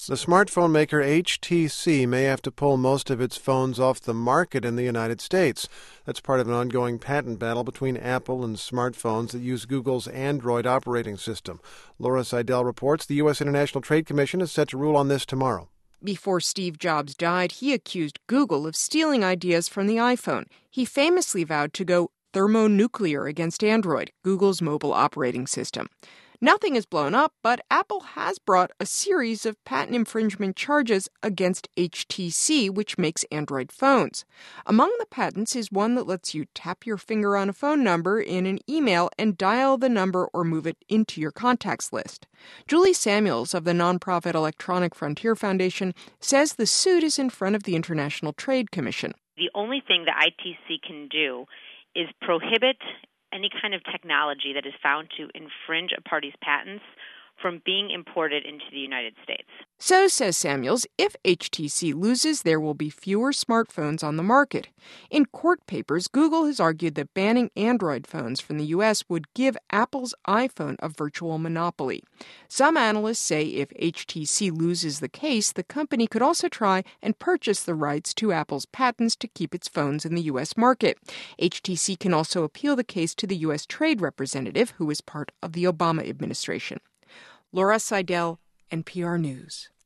The smartphone maker HTC may have to pull most of its phones off the market in the United States. That's part of an ongoing patent battle between Apple and smartphones that use Google's Android operating system. Laura Seidel reports the U.S. International Trade Commission is set to rule on this tomorrow. Before Steve Jobs died, he accused Google of stealing ideas from the iPhone. He famously vowed to go thermonuclear against Android, Google's mobile operating system. Nothing is blown up, but Apple has brought a series of patent infringement charges against HTC, which makes Android phones. Among the patents is one that lets you tap your finger on a phone number in an email and dial the number or move it into your contacts list. Julie Samuels of the nonprofit Electronic Frontier Foundation says the suit is in front of the International Trade Commission. The only thing the ITC can do is prohibit any kind of technology that is found to infringe a party's patents from being imported into the United States. So, says Samuels, if HTC loses, there will be fewer smartphones on the market. In court papers, Google has argued that banning Android phones from the U.S. would give Apple's iPhone a virtual monopoly. Some analysts say if HTC loses the case, the company could also try and purchase the rights to Apple's patents to keep its phones in the U.S. market. HTC can also appeal the case to the U.S. Trade Representative, who is part of the Obama administration. Laura Seidel, NPR News.